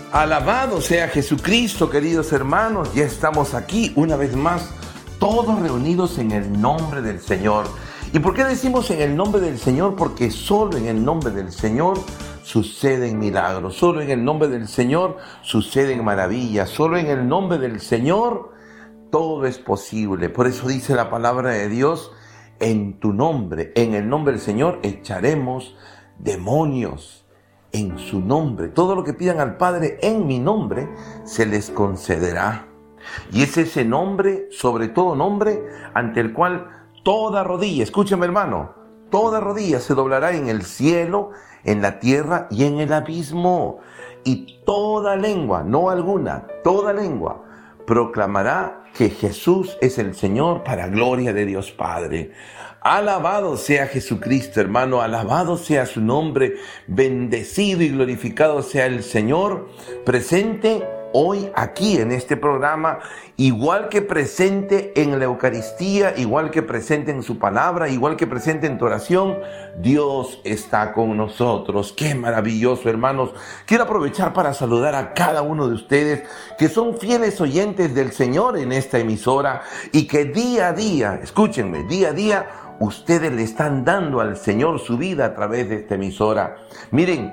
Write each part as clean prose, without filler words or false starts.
Alabado sea Jesucristo, queridos hermanos. Ya estamos aquí una vez más, todos reunidos en el nombre del Señor. ¿Y por qué decimos en el nombre del Señor? Porque solo en el nombre del Señor suceden milagros. Solo en el nombre del Señor suceden maravillas. Solo en el nombre del Señor todo es posible. Por eso dice la palabra de Dios: en tu nombre, en el nombre del Señor, echaremos demonios. En su nombre, todo lo que pidan al Padre en mi nombre, se les concederá. Y es ese nombre, sobre todo nombre, ante el cual toda rodilla, escúchame hermano, toda rodilla se doblará en el cielo, en la tierra y en el abismo. Y toda lengua, no alguna, toda lengua, proclamará que Jesús es el Señor, para gloria de Dios Padre. Alabado sea Jesucristo, hermano, alabado sea su nombre, bendecido y glorificado sea el Señor, presente hoy aquí en este programa, igual que presente en la Eucaristía, igual que presente en su palabra, igual que presente en tu oración. Dios está con nosotros. Qué maravilloso, hermanos. Quiero aprovechar para saludar a cada uno de ustedes que son fieles oyentes del Señor en esta emisora y que día a día, escúchenme, día a día, ustedes le están dando al Señor su vida a través de esta emisora. Miren,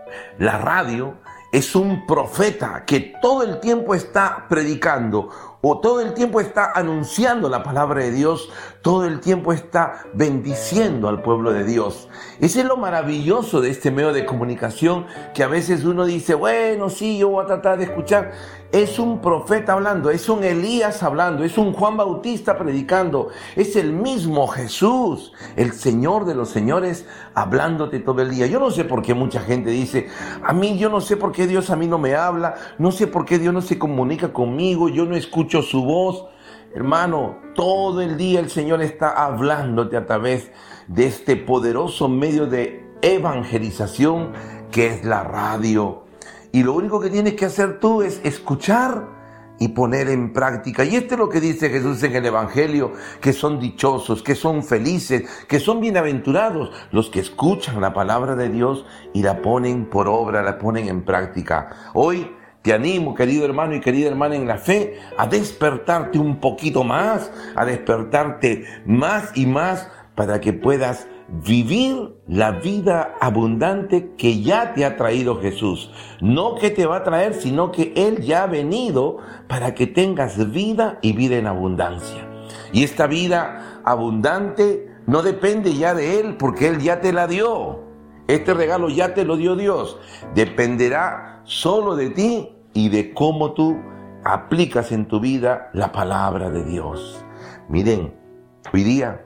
la radio es un profeta que todo el tiempo está predicando o todo el tiempo está anunciando la palabra de Dios, todo el tiempo está bendiciendo al pueblo de Dios. Ese es lo maravilloso de este medio de comunicación, que a veces uno dice, bueno, sí, yo voy a tratar de escuchar. Es un profeta hablando, es un Elías hablando, es un Juan Bautista predicando, es el mismo Jesús, el Señor de los señores, hablándote todo el día. Yo no sé por qué mucha gente dice, yo no sé por qué Dios a mí no me habla, no sé por qué Dios no se comunica conmigo, yo no escucho su voz. Hermano, todo el día el Señor está hablándote a través de este poderoso medio de evangelización que es la radio. Y lo único que tienes que hacer tú es escuchar y poner en práctica. Y esto es lo que dice Jesús en el Evangelio, que son dichosos, que son felices, que son bienaventurados los que escuchan la palabra de Dios y la ponen por obra, la ponen en práctica. Hoy te animo, querido hermano y querida hermana en la fe, a despertarte un poquito más, a despertarte más y más para que puedas vivir la vida abundante que ya te ha traído Jesús. No que te va a traer, sino que Él ya ha venido para que tengas vida y vida en abundancia. Y esta vida abundante no depende ya de Él, porque Él ya te la dio. Este regalo ya te lo dio Dios. Dependerá solo de ti y de cómo tú aplicas en tu vida la palabra de Dios. Miren, hoy día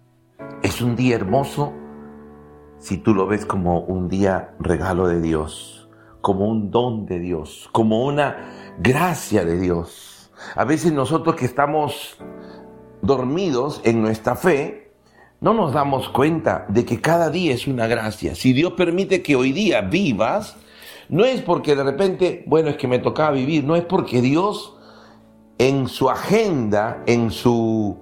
es un día hermoso si tú lo ves como un día regalo de Dios, como un don de Dios, como una gracia de Dios. A veces nosotros que estamos dormidos en nuestra fe, no nos damos cuenta de que cada día es una gracia. Si Dios permite que hoy día vivas, no es porque de repente, es que me tocaba vivir, no es porque Dios en su agenda, en su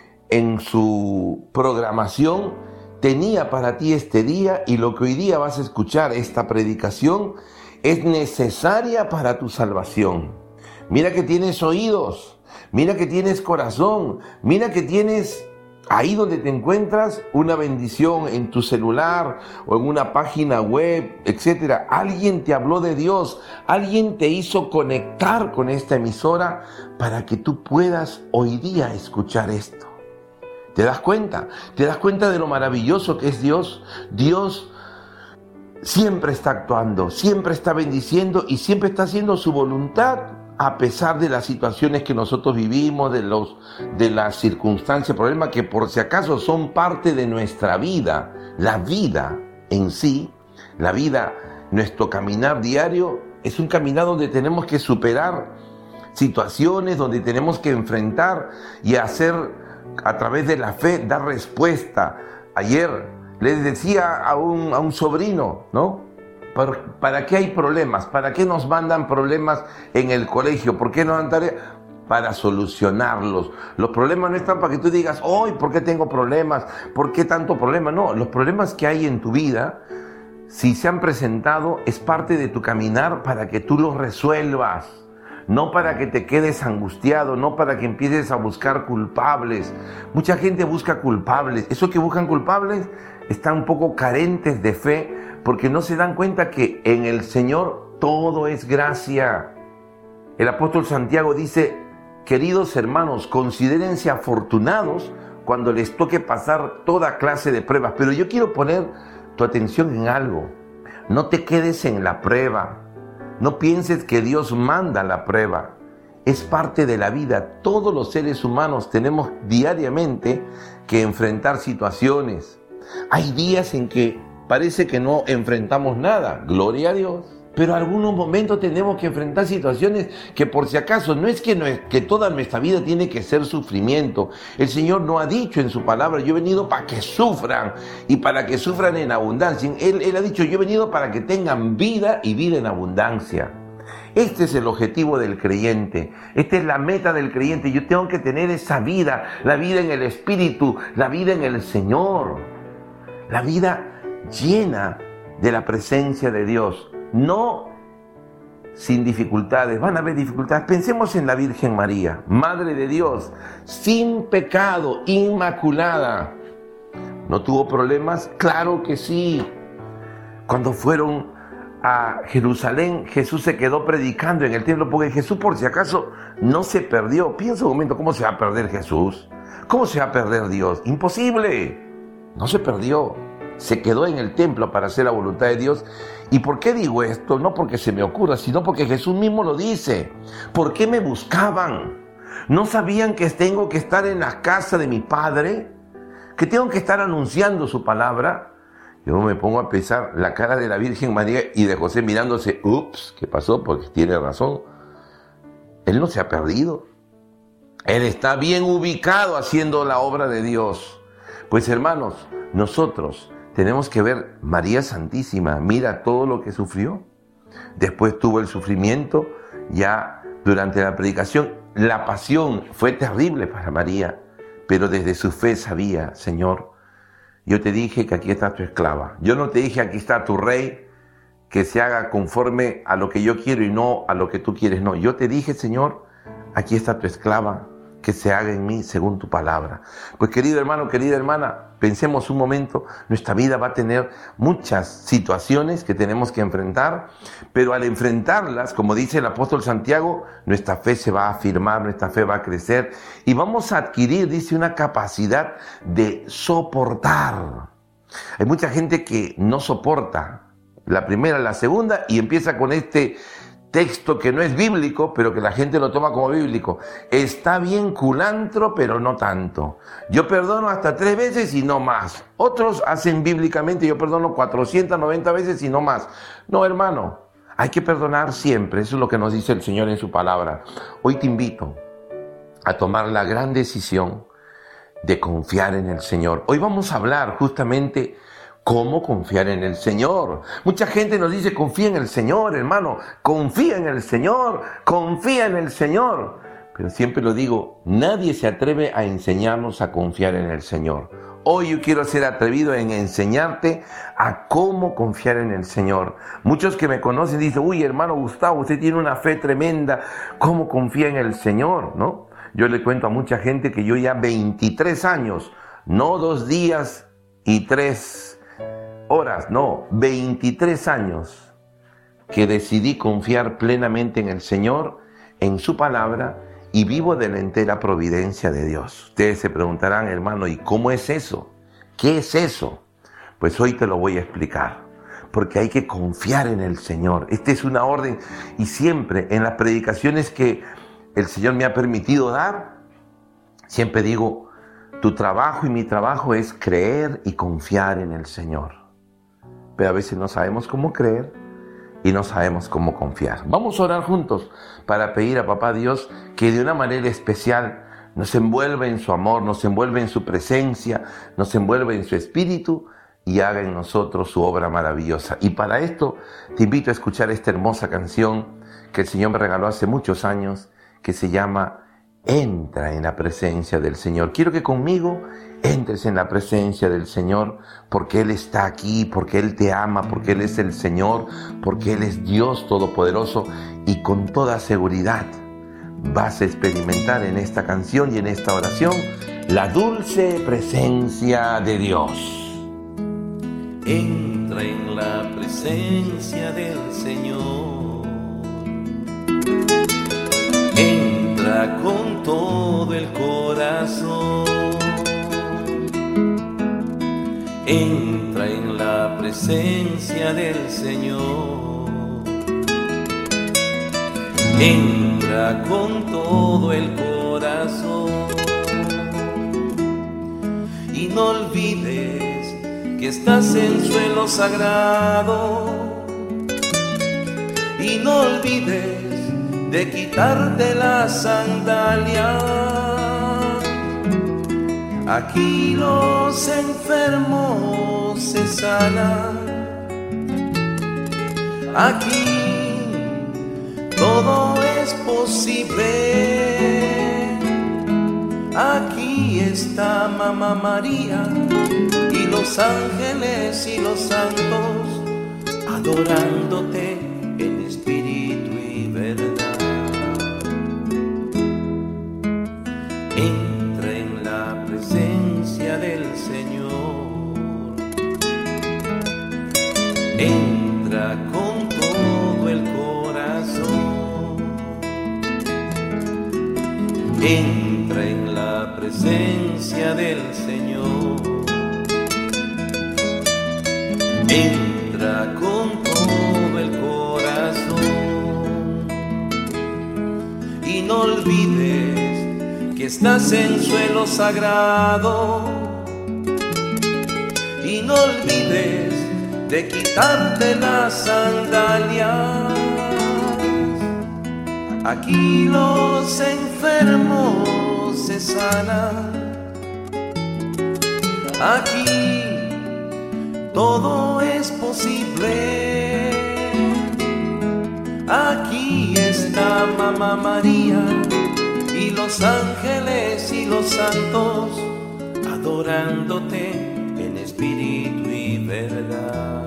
programación, tenía para ti este día, y lo que hoy día vas a escuchar, esta predicación, es necesaria para tu salvación. Mira que tienes oídos, mira que tienes corazón, mira que tienes ahí donde te encuentras una bendición en tu celular o en una página web, etcétera. Alguien te habló de Dios, alguien te hizo conectar con esta emisora para que tú puedas hoy día escuchar esto. ¿Te das cuenta? ¿Te das cuenta de lo maravilloso que es Dios? Dios siempre está actuando, siempre está bendiciendo y siempre está haciendo su voluntad, a pesar de las situaciones que nosotros vivimos, de las circunstancias, problemas que por si acaso son parte de nuestra vida. La vida en sí, la vida, nuestro caminar diario, es un caminar donde tenemos que superar situaciones, donde tenemos que enfrentar y hacer, a través de la fe, dar respuesta. Ayer les decía a un sobrino, ¿no? ¿Para qué hay problemas? ¿Para qué nos mandan problemas en el colegio? ¿Por qué nos dan tareas? Para solucionarlos. Los problemas no están para que tú digas, ¿por qué tengo problemas? ¿Por qué tanto problema? No, los problemas que hay en tu vida si se han presentado, es parte de tu caminar para que tú los resuelvas. No para que te quedes angustiado, no para que empieces a buscar culpables. Mucha gente busca culpables. Esos que buscan culpables están un poco carentes de fe porque no se dan cuenta que en el Señor todo es gracia. El apóstol Santiago dice: queridos hermanos, considérense afortunados cuando les toque pasar toda clase de pruebas. Pero yo quiero poner tu atención en algo. No te quedes en la prueba. No pienses que Dios manda la prueba. Es parte de la vida. Todos los seres humanos tenemos diariamente que enfrentar situaciones. Hay días en que parece que no enfrentamos nada. Gloria a Dios. Pero en algunos momentos tenemos que enfrentar situaciones que, por si acaso, no es que toda nuestra vida tiene que ser sufrimiento. El Señor no ha dicho en su palabra: yo he venido para que sufran y para que sufran en abundancia. Él ha dicho: yo he venido para que tengan vida y vida en abundancia. Este es el objetivo del creyente. Esta es la meta del creyente. Yo tengo que tener esa vida, la vida en el Espíritu, la vida en el Señor, la vida llena de la presencia de Dios. No sin dificultades. Van a haber dificultades. Pensemos en la Virgen María, Madre de Dios, sin pecado, inmaculada. ¿No tuvo problemas? Claro que sí. Cuando fueron a Jerusalén, Jesús se quedó predicando en el templo, porque Jesús, por si acaso, no se perdió. Piensa un momento, ¿cómo se va a perder Jesús? ¿Cómo se va a perder Dios? Imposible. No se perdió. Se quedó en el templo para hacer la voluntad de Dios. ¿Y por qué digo esto? No porque se me ocurra, sino porque Jesús mismo lo dice. ¿Por qué me buscaban? ¿No sabían que tengo que estar en la casa de mi Padre? ¿Que tengo que estar anunciando su palabra? Yo me pongo a pensar la cara de la Virgen María y de José mirándose. Ups, ¿qué pasó? Porque tiene razón. Él no se ha perdido. Él está bien ubicado haciendo la obra de Dios. Pues hermanos, nosotros tenemos que ver María Santísima. Mira todo lo que sufrió. Después tuvo el sufrimiento. Ya durante la predicación, la pasión fue terrible para María. Pero desde su fe sabía: Señor, yo te dije que aquí está tu esclava. Yo no te dije: aquí está tu rey, que se haga conforme a lo que yo quiero y no a lo que tú quieres. No, yo te dije: Señor, aquí está tu esclava, que se haga en mí según tu palabra. Pues querido hermano, querida hermana, pensemos un momento. Nuestra vida va a tener muchas situaciones que tenemos que enfrentar, pero al enfrentarlas, como dice el apóstol Santiago, nuestra fe se va a afirmar, nuestra fe va a crecer y vamos a adquirir, dice, una capacidad de soportar. Hay mucha gente que no soporta la primera, la segunda, y empieza con este texto que no es bíblico, pero que la gente lo toma como bíblico. Está bien culantro, pero no tanto. Yo perdono hasta 3 veces y no más. Otros hacen bíblicamente: yo perdono 490 veces y no más. No, hermano, hay que perdonar siempre. Eso es lo que nos dice el Señor en su palabra. Hoy te invito a tomar la gran decisión de confiar en el Señor. Hoy vamos a hablar justamente ¿cómo confiar en el Señor? Mucha gente nos dice: confía en el Señor, hermano, confía en el Señor, confía en el Señor. Pero siempre lo digo, nadie se atreve a enseñarnos a confiar en el Señor. Hoy yo quiero ser atrevido en enseñarte a cómo confiar en el Señor. Muchos que me conocen dicen: uy, hermano Gustavo, usted tiene una fe tremenda, ¿cómo confía en el Señor? ¿No? Yo le cuento a mucha gente que yo ya 23 años, no 2 días y 3 horas, no, 23 años que decidí confiar plenamente en el Señor, en su palabra, y vivo de la entera providencia de Dios. Ustedes se preguntarán: hermano, ¿y cómo es eso? ¿Qué es eso? Pues hoy te lo voy a explicar, porque hay que confiar en el Señor. Esta es una orden, y siempre en las predicaciones que el Señor me ha permitido dar, siempre digo: tu trabajo y mi trabajo es creer y confiar en el Señor. Pero a veces no sabemos cómo creer y no sabemos cómo confiar. Vamos a orar juntos para pedir a Papá Dios que de una manera especial nos envuelva en su amor, nos envuelva en su presencia, nos envuelva en su espíritu y haga en nosotros su obra maravillosa. Y para esto te invito a escuchar esta hermosa canción que el Señor me regaló hace muchos años, que se llama Entra en la presencia del Señor. Quiero que conmigo entres en la presencia del Señor, porque Él está aquí, porque Él te ama, porque Él es el Señor, porque Él es Dios Todopoderoso, y con toda seguridad vas a experimentar en esta canción y en esta oración la dulce presencia de Dios. Entra en la presencia del Señor, entra con todo el corazón, entra en la presencia del Señor, entra con todo el corazón, y no olvides que estás en suelo sagrado, y no olvides de quitarte las sandalias. Aquí los enfermos se sanan, aquí todo es posible. Aquí está Mamá María y los ángeles y los santos adorándote en espíritu y verdad. Entra en la presencia del Señor, entra con todo el corazón, entra en la presencia del Señor, entra con todo el corazón, y no olvides que estás en suelo sagrado, y no olvides de quitarte las sandalias. Aquí los enfermos se sanan, aquí todo es posible. Aquí está Mamá María y los ángeles y los santos adorándote en espíritu y verdad.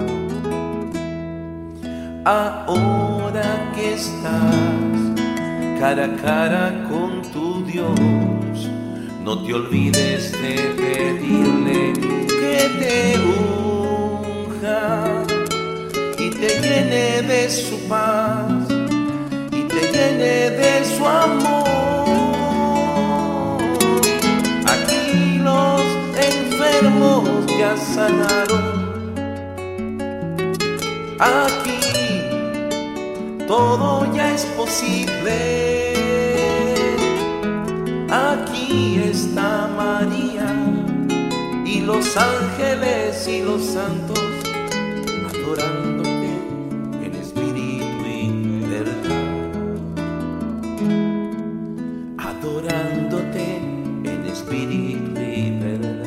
Ahora que estás cara a cara con tu Dios, no te olvides de pedirle que te unja y te llene de su paz y te llene de su amor. Aquí los enfermos ya sanaron, aquí todo ya es posible. Aquí está María y los ángeles y los santos adorándote en espíritu y verdad, adorándote en espíritu y verdad.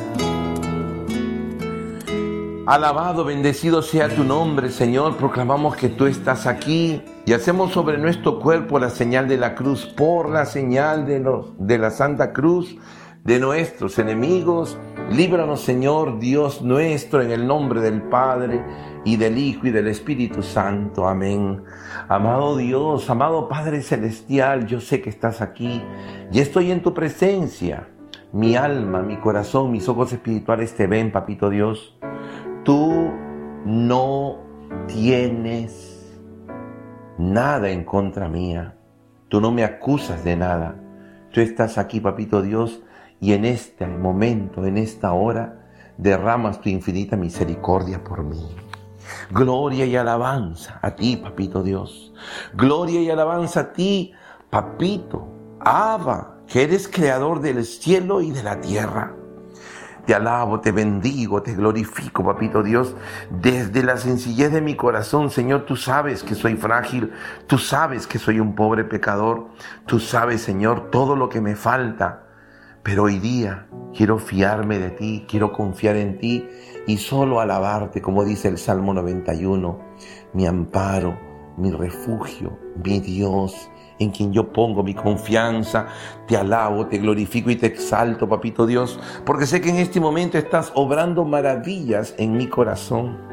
Alabado, bendecido sea tu nombre, Señor. Proclamamos que tú estás aquí y hacemos sobre nuestro cuerpo la señal de la cruz, por la señal de la Santa Cruz de nuestros enemigos. Líbranos, Señor, Dios nuestro, en el nombre del Padre, y del Hijo, y del Espíritu Santo. Amén. Amado Dios, amado Padre Celestial, yo sé que estás aquí y estoy en tu presencia. Mi alma, mi corazón, mis ojos espirituales te ven, Papito Dios. Tú no tienes nada en contra mía. Tú no me acusas de nada. Tú estás aquí, Papito Dios, y en este momento, en esta hora, derramas tu infinita misericordia por mí. Gloria y alabanza a ti, Papito Dios. Gloria y alabanza a ti, Papito, Abba, que eres creador del cielo y de la tierra. Te alabo, te bendigo, te glorifico, Papito Dios, desde la sencillez de mi corazón. Señor, tú sabes que soy frágil, tú sabes que soy un pobre pecador, tú sabes, Señor, todo lo que me falta, pero hoy día quiero fiarme de ti, quiero confiar en ti y solo alabarte, como dice el Salmo 91, mi amparo, mi refugio, mi Dios, en quien yo pongo mi confianza. Te alabo, te glorifico y te exalto, papito Dios, porque sé que en este momento estás obrando maravillas en mi corazón.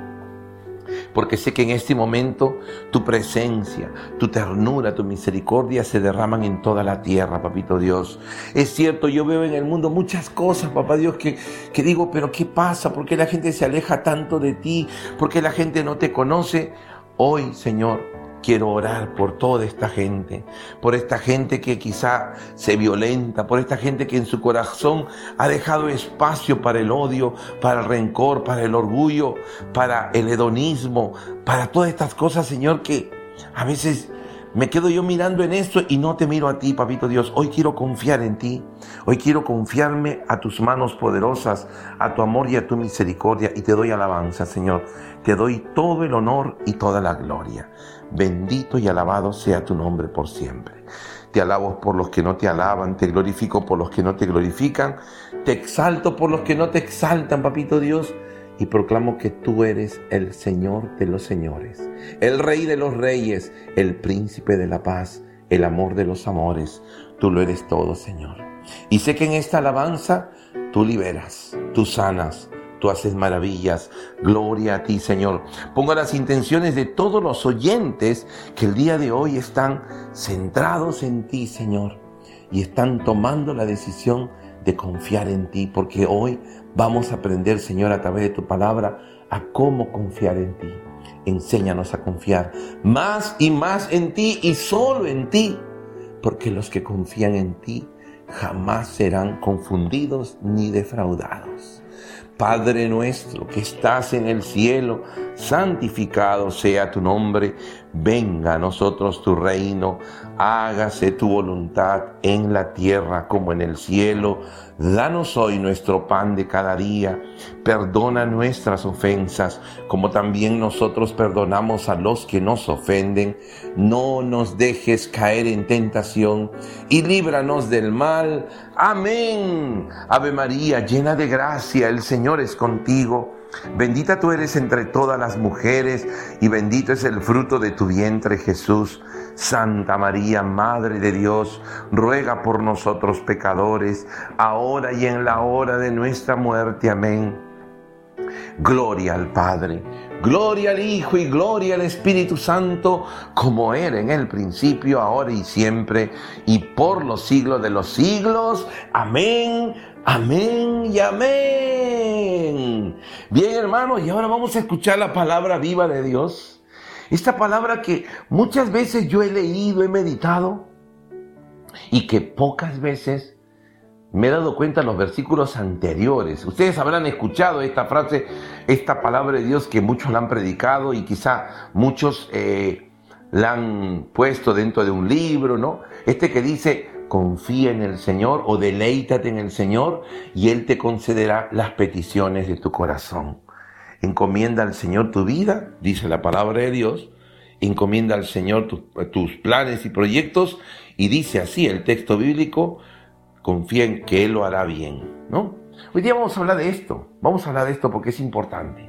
Porque sé que en este momento tu presencia, tu ternura, tu misericordia se derraman en toda la tierra, papito Dios. Es cierto, yo veo en el mundo muchas cosas, papá Dios, que digo, pero ¿qué pasa? ¿Por qué la gente se aleja tanto de ti? ¿Por qué la gente no te conoce? Hoy, Señor, quiero orar por toda esta gente, por esta gente que quizá se violenta, por esta gente que en su corazón ha dejado espacio para el odio, para el rencor, para el orgullo, para el hedonismo, para todas estas cosas, Señor, que a veces me quedo yo mirando en esto y no te miro a ti, papito Dios. Hoy quiero confiar en ti, hoy quiero confiarme a tus manos poderosas, a tu amor y a tu misericordia, y te doy alabanza, Señor. Te doy todo el honor y toda la gloria. Bendito y alabado sea tu nombre por siempre. Te alabo por los que no te alaban, te glorifico por los que no te glorifican, te exalto por los que no te exaltan, papito Dios, y proclamo que tú eres el Señor de los señores, el Rey de los reyes, el Príncipe de la paz, el amor de los amores. Tú lo eres todo, Señor. Y sé que en esta alabanza tú liberas, tú sanas, tú haces maravillas. Gloria a ti, Señor. Pongo las intenciones de todos los oyentes que el día de hoy están centrados en ti, Señor, y están tomando la decisión de confiar en ti, porque hoy vamos a aprender, Señor, a través de tu palabra, a cómo confiar en ti. Enséñanos a confiar más y más en ti y solo en ti, porque los que confían en ti jamás serán confundidos ni defraudados. Padre nuestro que estás en el cielo, santificado sea tu nombre. Venga a nosotros tu reino, hágase tu voluntad en la tierra como en el cielo. Danos hoy nuestro pan de cada día. Perdona nuestras ofensas, como también nosotros perdonamos a los que nos ofenden. No nos dejes caer en tentación y líbranos del mal. Amén. Ave María, llena de gracia, el Señor es contigo. Bendita tú eres entre todas las mujeres y bendito es el fruto de tu vientre, Jesús. Santa María, Madre de Dios, ruega por nosotros pecadores, ahora y en la hora de nuestra muerte. Amén. Gloria al Padre, gloria al Hijo y gloria al Espíritu Santo, como era en el principio, ahora y siempre, y por los siglos de los siglos. Amén, amén y amén. Bien, hermanos, y ahora vamos a escuchar la palabra viva de Dios. Esta palabra que muchas veces yo he leído, he meditado, y que pocas veces me he dado cuenta en los versículos anteriores. Ustedes habrán escuchado esta frase, esta palabra de Dios que muchos la han predicado y quizá muchos la han puesto dentro de un libro, ¿no? Que dice, confía en el Señor o deleítate en el Señor y Él te concederá las peticiones de tu corazón. Encomienda al Señor tu vida, dice la palabra de Dios, encomienda al Señor tus planes y proyectos, y dice así el texto bíblico, confía en que Él lo hará bien, ¿no? Hoy día vamos a hablar de esto porque es importante.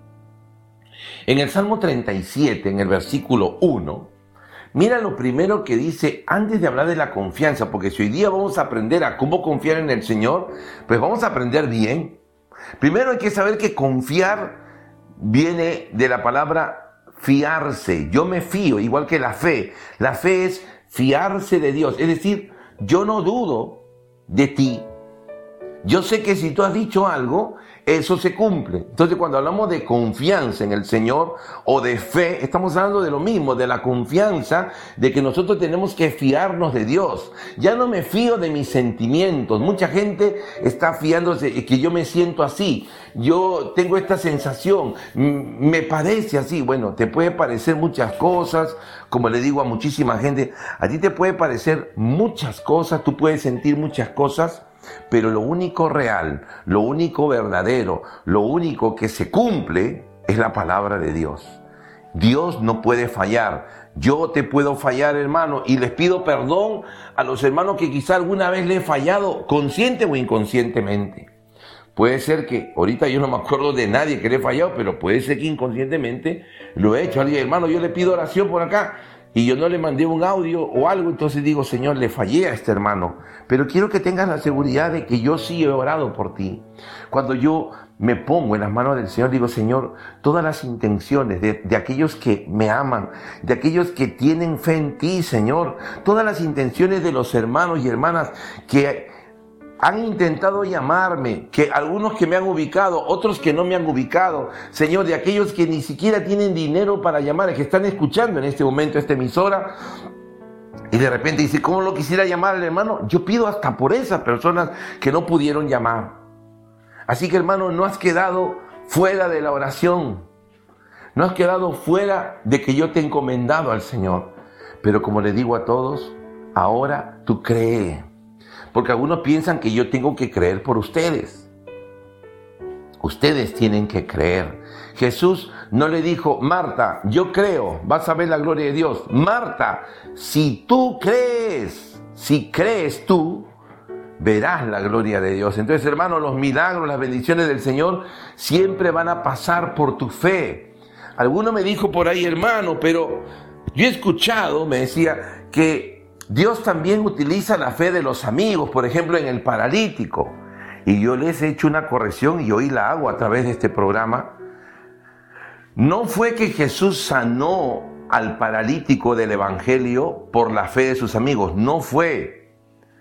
En el Salmo 37, en el versículo 1, mira lo primero que dice antes de hablar de la confianza, porque si hoy día vamos a aprender a cómo confiar en el Señor, pues vamos a aprender bien. Primero hay que saber que confiar viene de la palabra fiarse. Yo me fío, igual que la fe. La fe es fiarse de Dios, es decir, yo no dudo de ti. Yo sé que si tú has dicho algo, eso se cumple. Entonces, cuando hablamos de confianza en el Señor o de fe, estamos hablando de lo mismo, de la confianza, de que nosotros tenemos que fiarnos de Dios. Ya no me fío de mis sentimientos. Mucha gente está fiándose que yo me siento así. Yo tengo esta sensación, me parece así. Bueno, te puede parecer muchas cosas, como le digo a muchísima gente, a ti te puede parecer muchas cosas, tú puedes sentir muchas cosas, pero lo único real, lo único verdadero, lo único que se cumple es la palabra de Dios. Dios no puede fallar. Yo te puedo fallar, hermano, y les pido perdón a los hermanos que quizá alguna vez le he fallado, consciente o inconscientemente. Puede ser que, ahorita yo no me acuerdo de nadie que le he fallado, pero puede ser que inconscientemente lo he hecho. Alguien, hermano, yo le pido oración por acá y yo no le mandé un audio o algo, entonces digo, Señor, le fallé a este hermano, pero quiero que tengas la seguridad de que yo sí he orado por ti. Cuando yo me pongo en las manos del Señor, digo, Señor, todas las intenciones de aquellos que me aman, de aquellos que tienen fe en ti, Señor, todas las intenciones de los hermanos y hermanas que han intentado llamarme, que algunos que me han ubicado, otros que no me han ubicado, Señor, de aquellos que ni siquiera tienen dinero para llamar, que están escuchando en este momento esta emisora, y de repente dice, ¿cómo lo quisiera llamar al hermano? Yo pido hasta por esas personas que no pudieron llamar. Así que, hermano, no has quedado fuera de la oración, no has quedado fuera de que yo te he encomendado al Señor, pero como le digo a todos, ahora tú cree. Porque algunos piensan que yo tengo que creer por ustedes. Ustedes tienen que creer. Jesús no le dijo, Marta, yo creo, vas a ver la gloria de Dios. Marta, si tú crees, si crees tú, verás la gloria de Dios. Entonces, hermano, los milagros, las bendiciones del Señor siempre van a pasar por tu fe. Alguno me dijo por ahí, hermano, pero yo he escuchado, me decía, que Dios también utiliza la fe de los amigos, por ejemplo, en el paralítico. Y yo les he hecho una corrección y hoy la hago a través de este programa. No fue que Jesús sanó al paralítico del Evangelio por la fe de sus amigos, no fue.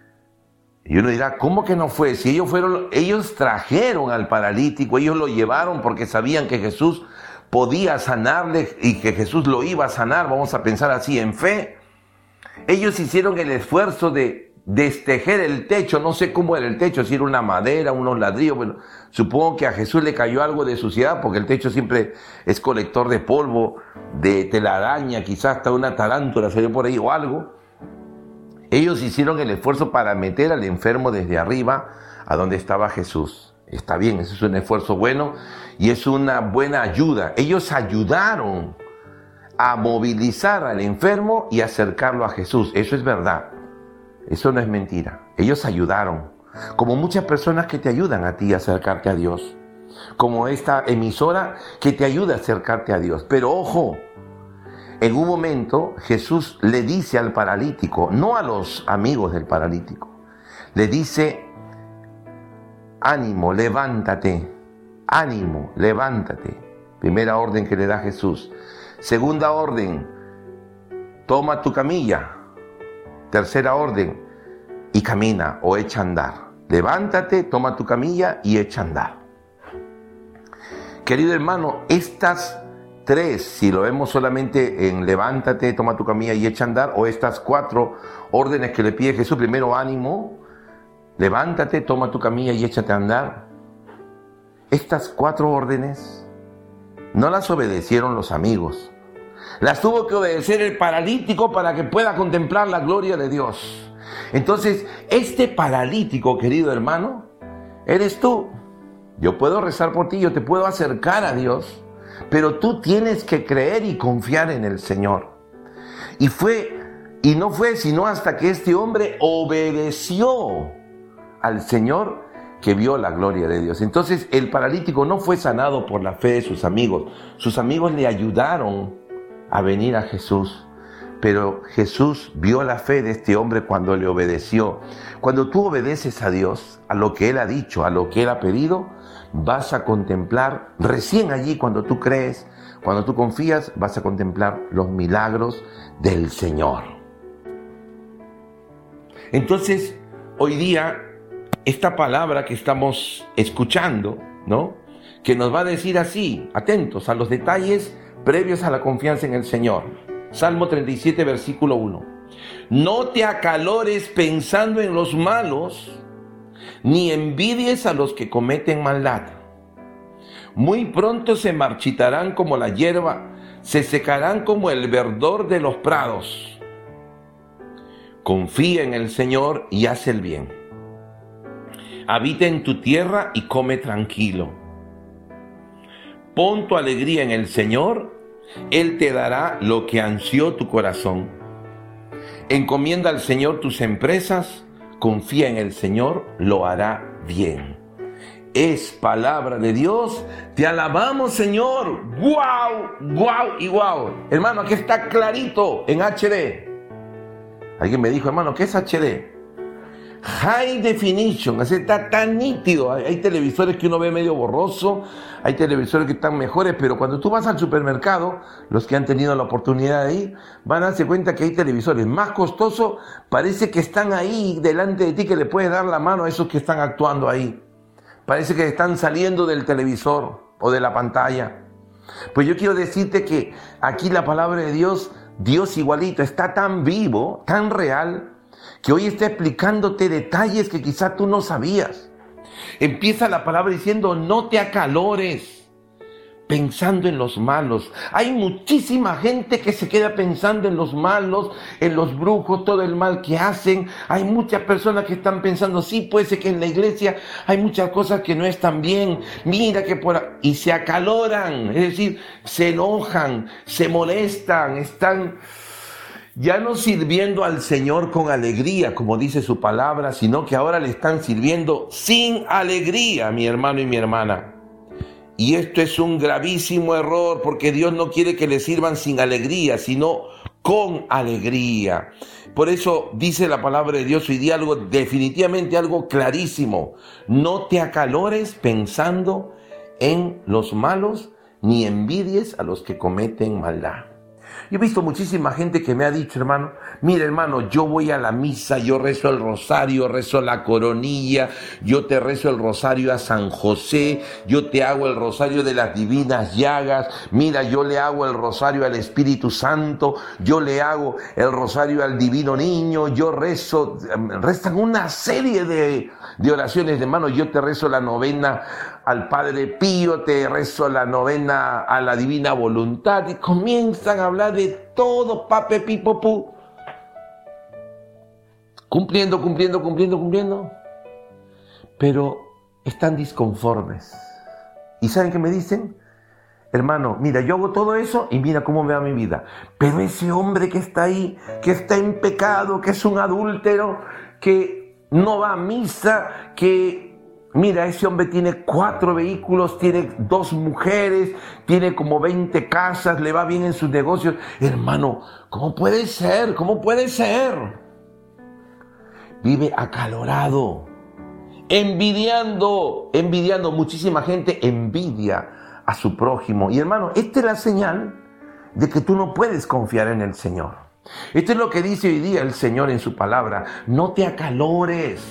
Y uno dirá, ¿cómo que no fue? Si ellos trajeron al paralítico, ellos lo llevaron porque sabían que Jesús podía sanarle y que Jesús lo iba a sanar, vamos a pensar así, en fe. Ellos hicieron el esfuerzo de destejer el techo, no sé cómo era el techo, si era una madera, unos ladrillos, bueno, supongo que a Jesús le cayó algo de suciedad, porque el techo siempre es colector de polvo, de telaraña, quizás hasta una tarántula salió por ahí o algo. Ellos hicieron el esfuerzo para meter al enfermo desde arriba a donde estaba Jesús. Está bien, eso es un esfuerzo bueno y es una buena ayuda. Ellos ayudaron a movilizar al enfermo y acercarlo a Jesús. Eso es verdad. Eso no es mentira. Ellos ayudaron. Como muchas personas que te ayudan a ti a acercarte a Dios. Como esta emisora que te ayuda a acercarte a Dios. Pero ojo, en un momento Jesús le dice al paralítico, no a los amigos del paralítico, le dice, ánimo, levántate. Ánimo, levántate. Primera orden que le da Jesús. Segunda orden, toma tu camilla. Tercera orden, y camina o echa a andar. Levántate, toma tu camilla y echa a andar. Querido hermano, estas tres, si lo vemos solamente en levántate, toma tu camilla y echa a andar, o estas cuatro órdenes que le pide Jesús, primero ánimo, levántate, toma tu camilla y échate a andar. Estas cuatro órdenes no las obedecieron los amigos. Las tuvo que obedecer el paralítico para que pueda contemplar la gloria de Dios. Entonces, este paralítico, querido hermano, eres tú. Yo puedo rezar por ti, yo te puedo acercar a Dios, pero tú tienes que creer y confiar en el Señor. Y no fue sino hasta que este hombre obedeció al Señor que vio la gloria de Dios. Entonces el paralítico no fue sanado por la fe de sus amigos. Sus amigos le ayudaron a venir a Jesús, pero Jesús vio la fe de este hombre cuando le obedeció. Cuando tú obedeces a Dios, a lo que Él ha dicho, a lo que Él ha pedido, vas a contemplar, recién allí cuando tú crees, cuando tú confías, vas a contemplar los milagros del Señor. Entonces, hoy día, esta palabra que estamos escuchando, ¿no?, que nos va a decir así, atentos a los detalles previos a la confianza en el Señor. Salmo 37, versículo 1. No te acalores pensando en los malos, ni envidies a los que cometen maldad. Muy pronto se marchitarán como la hierba, se secarán como el verdor de los prados. Confía en el Señor y haz el bien. Habita en tu tierra y come tranquilo. Pon tu alegría en el Señor, Él te dará lo que ansió tu corazón. Encomienda al Señor tus empresas, confía en el Señor, lo hará bien. es palabra de Dios. Te alabamos, Señor. ¡Guau! ¡Guau! Y guau. Hermano, aquí está clarito en HD. Alguien me dijo, hermano, ¿qué es HD? High Definition, así está tan nítido. Hay televisores que uno ve medio borroso, hay televisores que están mejores, pero cuando tú vas al supermercado, los que han tenido la oportunidad de ir, van a darse cuenta que hay televisores más costosos, parece que están ahí delante de ti, que le puedes dar la mano a esos que están actuando ahí. Parece que están saliendo del televisor o de la pantalla. Pues yo quiero decirte que aquí la palabra de Dios, Dios igualito, está tan vivo, tan real, que hoy está explicándote detalles que quizás tú no sabías. Empieza la palabra diciendo, no te acalores pensando en los malos. Hay muchísima gente que se queda pensando en los malos, en los brujos, todo el mal que hacen. Hay muchas personas que están pensando, sí, puede ser que en la iglesia hay muchas cosas que no están bien. Mira que y se acaloran, es decir, se enojan, se molestan, están ya no sirviendo al Señor con alegría, como dice su palabra, sino que ahora le están sirviendo sin alegría, mi hermano y mi hermana. Y esto es un gravísimo error, porque Dios no quiere que le sirvan sin alegría, sino con alegría. Por eso dice la palabra de Dios hoy día algo, definitivamente algo clarísimo. No te acalores pensando en los malos, ni envidies a los que cometen maldad. Yo he visto muchísima gente que me ha dicho, hermano, mira, hermano, yo voy a la misa, yo rezo el rosario, rezo la coronilla, yo te rezo el rosario a San José, yo te hago el rosario de las divinas llagas, mira, yo le hago el rosario al Espíritu Santo, yo le hago el rosario al Divino Niño, yo rezo, restan una serie de oraciones, hermano, yo te rezo la novena al Padre Pío, te rezo la novena a la Divina Voluntad, y comienzan a hablar de todo, pape, pipo, pu. Cumpliendo. Pero están disconformes. ¿Y saben qué me dicen? Hermano, mira, yo hago todo eso y mira cómo me va mi vida. Pero ese hombre que está ahí, que está en pecado, que es un adúltero, que no va a misa, que... Mira, ese hombre tiene 4 vehículos, tiene 2 mujeres, tiene como 20 casas, le va bien en sus negocios. Hermano, ¿cómo puede ser? ¿Cómo puede ser? Vive acalorado, envidiando. Muchísima gente envidia a su prójimo. Y hermano, esta es la señal de que tú no puedes confiar en el Señor. Esto es lo que dice hoy día el Señor en su palabra. No te acalores,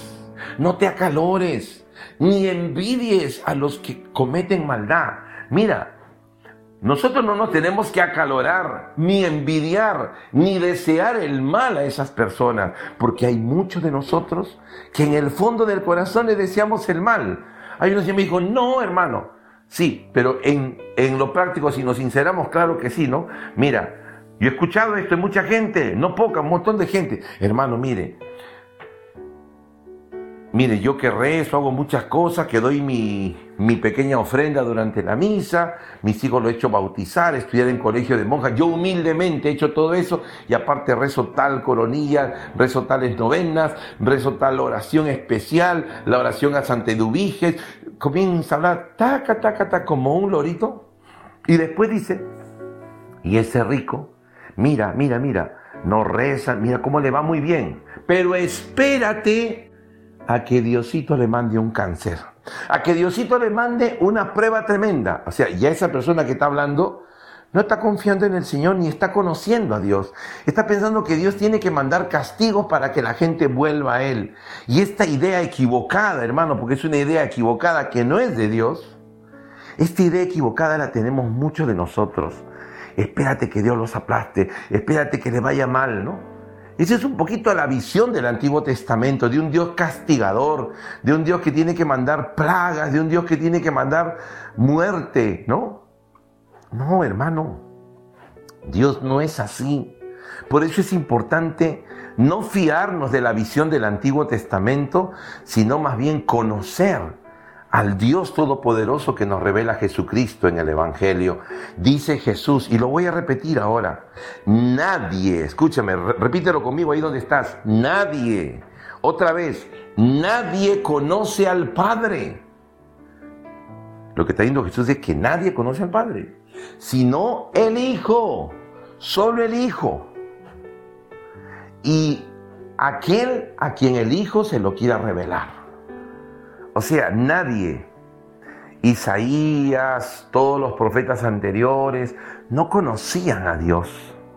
ni envidies a los que cometen maldad. Mira, nosotros no nos tenemos que acalorar, ni envidiar, ni desear el mal a esas personas, porque hay muchos de nosotros que en el fondo del corazón le deseamos el mal. Hay unos que me dijo, no, hermano, sí, pero en lo práctico, si nos sinceramos, claro que sí, ¿no? Mira, yo he escuchado esto de mucha gente, no poca, un montón de gente. Hermano, mire, yo que rezo, hago muchas cosas, que doy mi pequeña ofrenda durante la misa, mis hijos lo he hecho bautizar, estudiar en colegio de monjas, yo humildemente he hecho todo eso, y aparte rezo tal coronilla, rezo tales novenas, rezo tal oración especial, la oración a Santa Eduviges, comienza a hablar, taca, como un lorito, y después dice, y ese rico, mira, no reza, mira cómo le va muy bien, pero espérate a que Diosito le mande un cáncer, a que Diosito le mande una prueba tremenda. O sea, ya esa persona que está hablando no está confiando en el Señor ni está conociendo a Dios. Está pensando que Dios tiene que mandar castigos para que la gente vuelva a Él. Y esta idea equivocada, hermano, porque es una idea equivocada que no es de Dios, esta idea equivocada la tenemos muchos de nosotros. Espérate que Dios los aplaste, espérate que le vaya mal, ¿no? Esa es un poquito la visión del Antiguo Testamento, de un Dios castigador, de un Dios que tiene que mandar plagas, de un Dios que tiene que mandar muerte, ¿no? No, hermano, Dios no es así. Por eso es importante no fiarnos de la visión del Antiguo Testamento, sino más bien conocer al Dios Todopoderoso que nos revela Jesucristo en el Evangelio. Dice Jesús, y lo voy a repetir ahora, nadie, escúchame, repítelo conmigo ahí donde estás, nadie, otra vez, nadie conoce al Padre, Lo que está diciendo Jesús es que nadie conoce al Padre, sino el Hijo, solo el Hijo. Y aquel a quien el Hijo se lo quiera revelar. O sea, nadie, Isaías, todos los profetas anteriores, no conocían a Dios.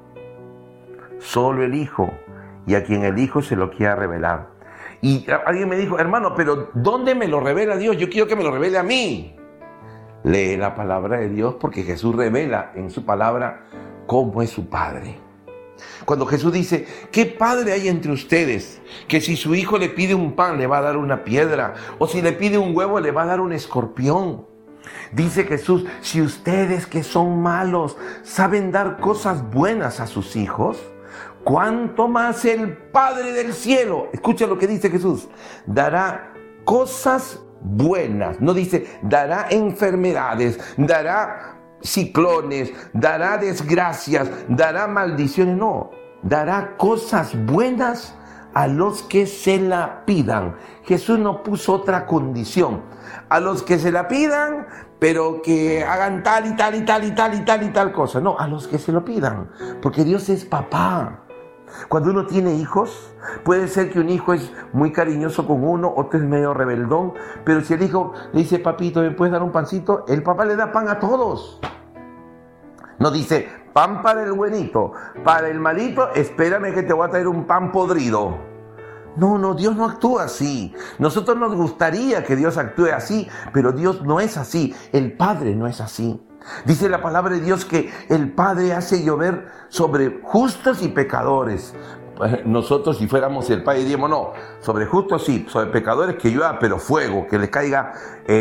Solo el Hijo, y a quien el Hijo se lo quiera revelar. Y alguien me dijo, hermano, pero ¿dónde me lo revela Dios? Yo quiero que me lo revele a mí. Lee la palabra de Dios, porque Jesús revela en su palabra cómo es su Padre. Cuando Jesús dice, ¿qué padre hay entre ustedes que si su hijo le pide un pan le va a dar una piedra? O si le pide un huevo le va a dar un escorpión. Dice Jesús, si ustedes que son malos saben dar cosas buenas a sus hijos, ¿cuánto más el Padre del cielo? Escucha lo que dice Jesús, dará cosas buenas. No dice, dará enfermedades, dará ciclones, dará desgracias, dará maldiciones. No, dará cosas buenas a los que se la pidan. Jesús no puso otra condición. A los que se la pidan, pero que hagan tal y tal y tal y tal y tal y tal cosa. No, a los que se lo pidan, porque Dios es papá. Cuando uno tiene hijos, puede ser que un hijo es muy cariñoso con uno, otro es medio rebeldón, pero si el hijo le dice, papito, ¿me puedes dar un pancito? El papá le da pan a todos. No dice, pan para el buenito, para el malito, espérame que te voy a traer un pan podrido. No, Dios no actúa así. Nosotros nos gustaría que Dios actúe así, pero Dios no es así. El Padre no es así. Dice la palabra de Dios que el Padre hace llover sobre justos y pecadores. Nosotros, si fuéramos el Padre, diríamos, no, sobre justos sí, sobre pecadores que llueva, pero fuego, que les caiga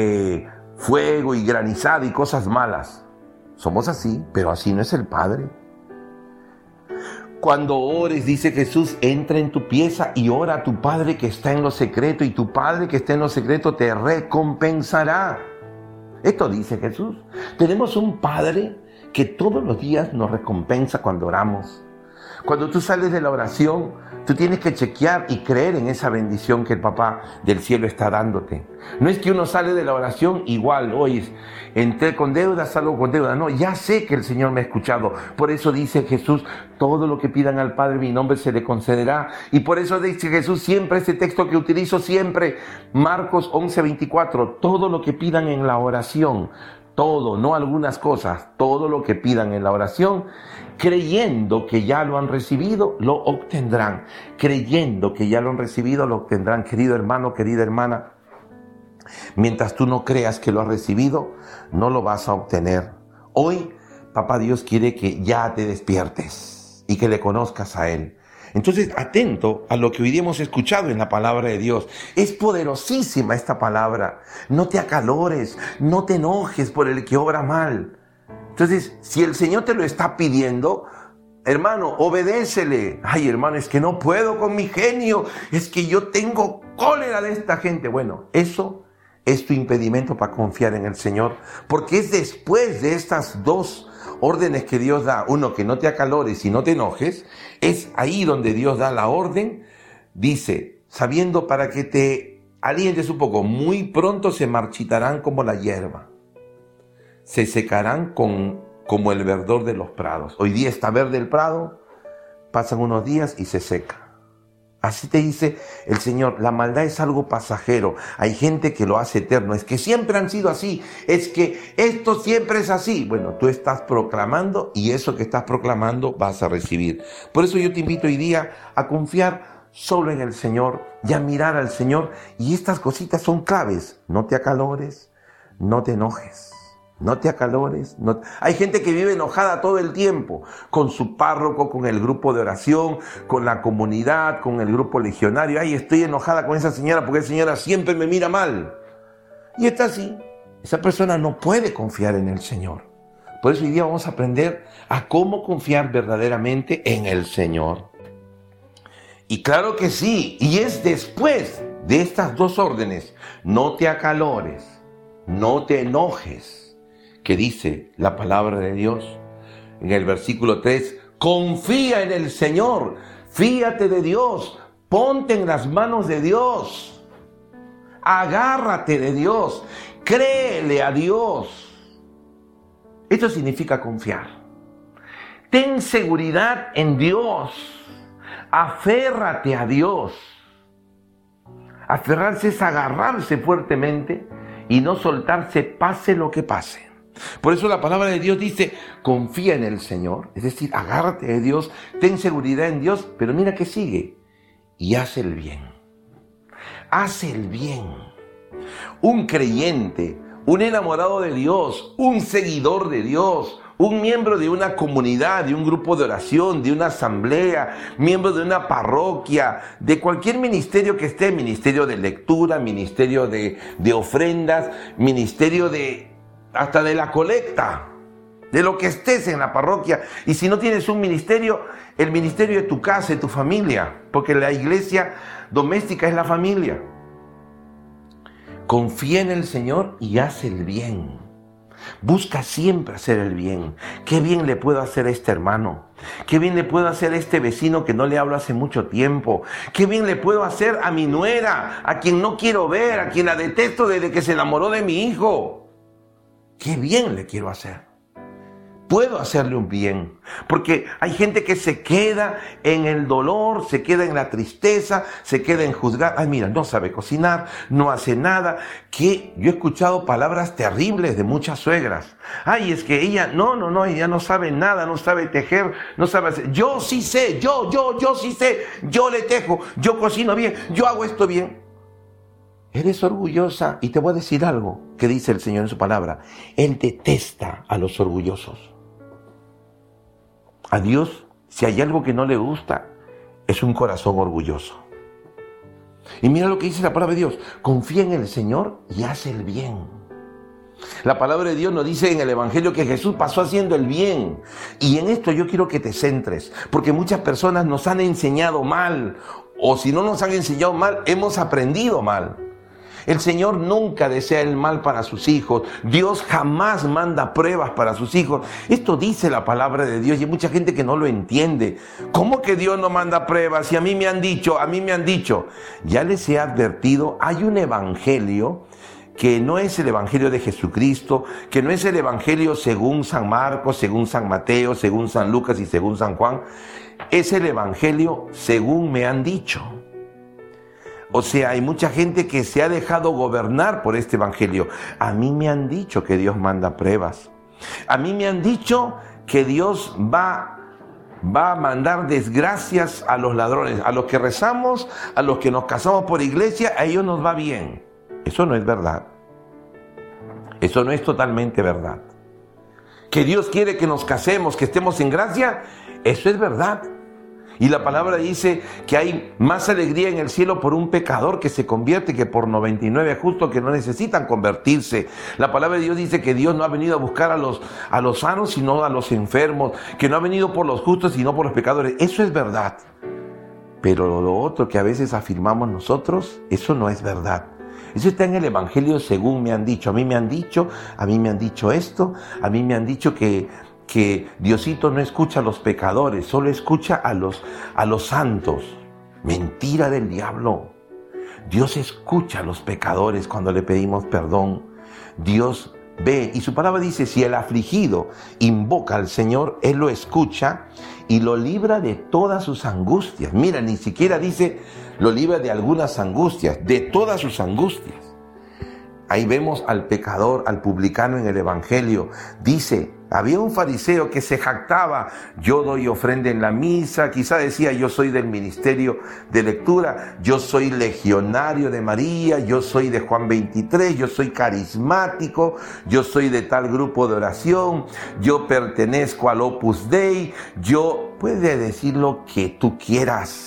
fuego y granizada y cosas malas. Somos así, pero así no es el Padre. Cuando ores, dice Jesús, entra en tu pieza y ora a tu Padre que está en lo secreto, y tu Padre que está en lo secreto te recompensará. Esto dice Jesús. Tenemos un Padre que todos los días nos recompensa cuando oramos. Cuando tú sales de la oración, tú tienes que chequear y creer en esa bendición que el Papá del cielo está dándote. No es que uno sale de la oración igual, oye, entré con deuda, salgo con deuda. No, ya sé que el Señor me ha escuchado. Por eso dice Jesús, todo lo que pidan al Padre en mi nombre se le concederá. Y por eso dice Jesús siempre, ese texto que utilizo siempre, Marcos 11:24, todo lo que pidan en la oración, todo, no algunas cosas, todo lo que pidan en la oración, creyendo que ya lo han recibido, lo obtendrán. Creyendo que ya lo han recibido, lo obtendrán. Querido hermano, querida hermana, mientras tú no creas que lo has recibido, no lo vas a obtener. Hoy, Papá Dios quiere que ya te despiertes y que le conozcas a Él. Entonces, atento a lo que hoy día hemos escuchado en la palabra de Dios. Es poderosísima esta palabra. No te acalores, no te enojes por el que obra mal. Entonces, si el Señor te lo está pidiendo, hermano, obedécele. Ay, hermano, es que no puedo con mi genio. Es que yo tengo cólera de esta gente. Bueno, eso es tu impedimento para confiar en el Señor. Porque es después de estas dos órdenes que Dios da, uno, que no te acalores y no te enojes, es ahí donde Dios da la orden, dice, sabiendo para que te alientes un poco, muy pronto se marchitarán como la hierba, se secarán como el verdor de los prados. Hoy día está verde el prado, pasan unos días y se seca. Así te dice el Señor, la maldad es algo pasajero, hay gente que lo hace eterno, es que siempre han sido así, es que esto siempre es así. Bueno, tú estás proclamando y eso que estás proclamando vas a recibir. Por eso yo te invito hoy día a confiar solo en el Señor y a mirar al Señor, y estas cositas son claves. No te acalores, no te enojes. No te acalores. No. Hay gente que vive enojada todo el tiempo, con su párroco, con el grupo de oración, con la comunidad, con el grupo legionario. Ay, estoy enojada con esa señora porque esa señora siempre me mira mal. Y está así. Esa persona no puede confiar en el Señor. Por eso hoy día vamos a aprender a cómo confiar verdaderamente en el Señor. Y claro que sí, y es después de estas dos órdenes, no te acalores, no te enojes, que dice la palabra de Dios en el versículo 3, confía en el Señor, fíate de Dios, ponte en las manos de Dios, agárrate de Dios, Créele a Dios. Esto significa confiar. Ten seguridad en Dios. Aférrate a Dios. Aferrarse es agarrarse fuertemente y no soltarse pase lo que pase. Por eso la palabra de Dios dice, confía en el Señor. Es decir, agárrate de Dios, ten seguridad en Dios, pero mira que sigue. Y haz el bien. Haz el bien. Un creyente, un enamorado de Dios, un seguidor de Dios, un miembro de una comunidad, de un grupo de oración, de una asamblea, miembro de una parroquia, de cualquier ministerio que esté, ministerio de lectura, ministerio de ofrendas, ministerio hasta de la colecta, de lo que estés en la parroquia. Y si no tienes un ministerio, el ministerio de tu casa, de tu familia, porque la iglesia doméstica es la familia. Confía en el Señor y haz el bien. Busca siempre hacer el bien. ¿Qué bien le puedo hacer a este hermano? ¿Qué bien le puedo hacer a este vecino que no le hablo hace mucho tiempo? ¿Qué bien le puedo hacer a mi nuera, a quien no quiero ver, a quien la detesto desde que se enamoró de mi hijo? ¿Qué bien le quiero hacer? Puedo hacerle un bien, porque hay gente que se queda en el dolor, se queda en la tristeza, se queda en juzgar. Ay, mira, no sabe cocinar, no hace nada. Que yo he escuchado palabras terribles de muchas suegras. Ay, es que ella, ella no sabe nada, no sabe tejer, no sabe hacer. Yo sí sé, yo sí sé, yo le tejo, yo cocino bien, yo hago esto bien. Eres orgullosa, y te voy a decir algo que dice el Señor en su palabra. Él detesta a los orgullosos. A Dios, si hay algo que no le gusta, es un corazón orgulloso. Y mira lo que dice la palabra de Dios. Confía en el Señor y haz el bien. La palabra de Dios nos dice en el Evangelio que Jesús pasó haciendo el bien. Y en esto yo quiero que te centres, porque muchas personas nos han enseñado mal, o si no nos han enseñado mal, hemos aprendido mal. El Señor nunca desea el mal para sus hijos. Dios jamás manda pruebas para sus hijos. Esto dice la palabra de Dios y hay mucha gente que no lo entiende. ¿Cómo que Dios no manda pruebas? Y a mí me han dicho. Ya les he advertido, hay un evangelio que no es el evangelio de Jesucristo, que no es el evangelio según San Marcos, según San Mateo, según San Lucas y según San Juan. Es el evangelio según me han dicho. O sea, hay mucha gente que se ha dejado gobernar por este evangelio. A mí me han dicho que Dios manda pruebas. A mí me han dicho que Dios va a mandar desgracias a los ladrones. A los que rezamos, a los que nos casamos por iglesia, a ellos nos va bien. Eso no es verdad. Eso no es totalmente verdad. Que Dios quiere que nos casemos, que estemos en gracia, eso es verdad. Y la palabra dice que hay más alegría en el cielo por un pecador que se convierte que por 99 justos que no necesitan convertirse. La palabra de Dios dice que Dios no ha venido a buscar a los sanos, sino a los enfermos, que no ha venido por los justos, sino por los pecadores. Eso es verdad. Pero lo otro que a veces afirmamos nosotros, eso no es verdad. Eso está en el evangelio según me han dicho. A mí me han dicho esto, a mí me han dicho que Diosito no escucha a los pecadores, solo escucha a los santos. Mentira del diablo. Dios escucha a los pecadores cuando le pedimos perdón. Dios ve, y su palabra dice, si el afligido invoca al Señor, Él lo escucha y lo libra de todas sus angustias. Mira, ni siquiera dice, lo libra de algunas angustias, de todas sus angustias. Ahí vemos al pecador, al publicano en el evangelio. Dice, había un fariseo que se jactaba, yo doy ofrenda en la misa, quizá decía, yo soy del ministerio de lectura, yo soy legionario de María, yo soy de Juan 23, yo soy carismático, yo soy de tal grupo de oración, yo pertenezco al Opus Dei, puede decir lo que tú quieras.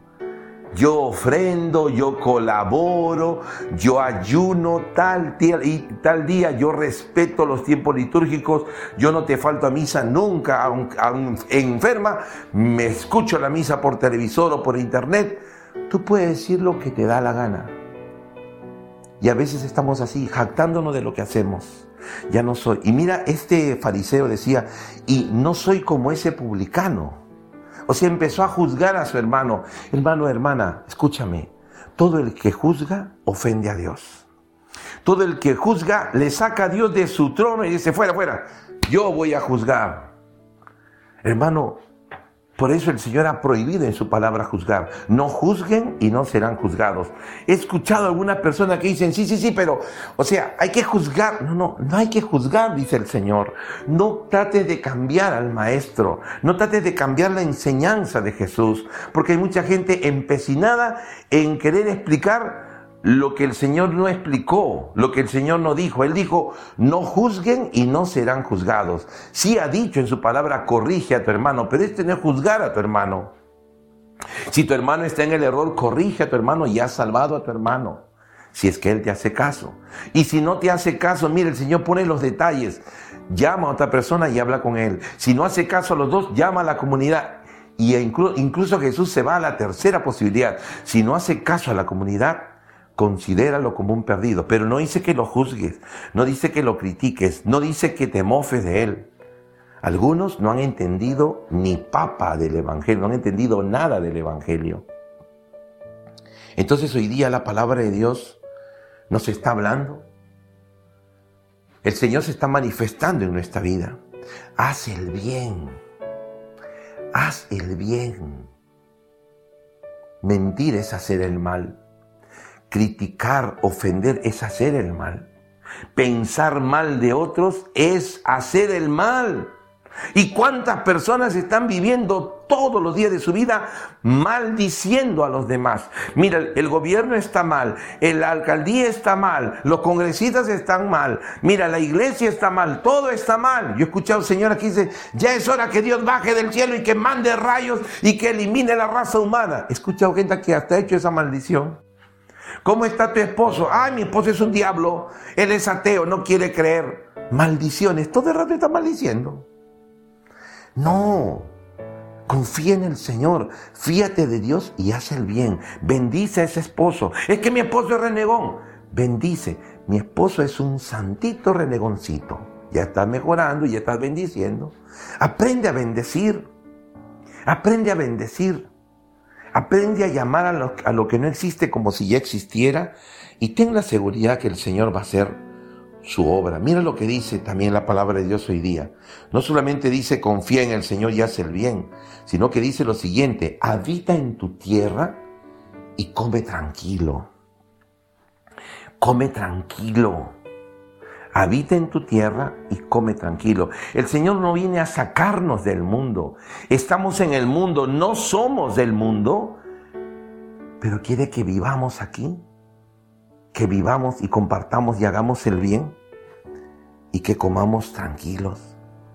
Yo ofrendo, yo colaboro, yo ayuno tal día, yo respeto los tiempos litúrgicos, yo no te falto a misa nunca, aun enferma, me escucho la misa por televisor o por internet. Tú puedes decir lo que te da la gana. Y a veces estamos así, jactándonos de lo que hacemos. Ya no soy. Y mira, este fariseo decía, y no soy como ese publicano. O sea, empezó a juzgar a su hermano. Hermano, hermana, escúchame. Todo el que juzga ofende a Dios. Todo el que juzga le saca a Dios de su trono y dice, fuera, fuera, yo voy a juzgar. Hermano, por eso el Señor ha prohibido en su palabra juzgar. No juzguen y no serán juzgados. He escuchado a algunas personas que dicen, sí, pero, hay que juzgar. No hay que juzgar, dice el Señor. No trates de cambiar al Maestro. No trates de cambiar la enseñanza de Jesús. Porque hay mucha gente empecinada en querer explicar lo que el Señor no explicó, lo que el Señor no dijo. Él dijo, no juzguen y no serán juzgados. Sí ha dicho en su palabra, corrige a tu hermano, pero no es juzgar a tu hermano. Si tu hermano está en el error, corrige a tu hermano y has salvado a tu hermano, si es que él te hace caso. Y si no te hace caso, mire, el Señor pone los detalles. Llama a otra persona y habla con él. Si no hace caso a los dos, llama a la comunidad. Y incluso Jesús se va a la tercera posibilidad. Si no hace caso a la comunidad, considéralo como un perdido, pero no dice que lo juzgues, no dice que lo critiques, no dice que te mofes de él. Algunos no han entendido ni papa del Evangelio, no han entendido nada del Evangelio. Entonces hoy día la palabra de Dios nos está hablando. El Señor se está manifestando en nuestra vida. Haz el bien. Haz el bien. Mentir es hacer el mal. Criticar, ofender es hacer el mal. Pensar mal de otros es hacer el mal. ¿Y cuántas personas están viviendo todos los días de su vida maldiciendo a los demás? Mira, el gobierno está mal, la alcaldía está mal, los congresistas están mal, mira, la iglesia está mal, todo está mal. Yo he escuchado señoras que dicen, ya es hora que Dios baje del cielo y que mande rayos y que elimine la raza humana. He escuchado gente que hasta ha hecho esa maldición. ¿Cómo está tu esposo? Ay, mi esposo es un diablo, él es ateo, no quiere creer. Maldiciones, todo el rato está maldiciendo. No, confía en el Señor, fíate de Dios y haz el bien. Bendice a ese esposo. Es que mi esposo es renegón. Bendice, mi esposo es un santito renegoncito. Ya estás mejorando y ya estás bendiciendo. Aprende a bendecir, aprende a bendecir. Aprende a llamar a lo que no existe como si ya existiera y ten la seguridad que el Señor va a hacer su obra. Mira lo que dice también la palabra de Dios hoy día. No solamente dice confía en el Señor y haz el bien, sino que dice lo siguiente, habita en tu tierra y come tranquilo. Come tranquilo. Habita en tu tierra y come tranquilo. El Señor no viene a sacarnos del mundo. Estamos en el mundo, no somos del mundo, pero quiere que vivamos aquí, que vivamos y compartamos y hagamos el bien y que comamos tranquilos.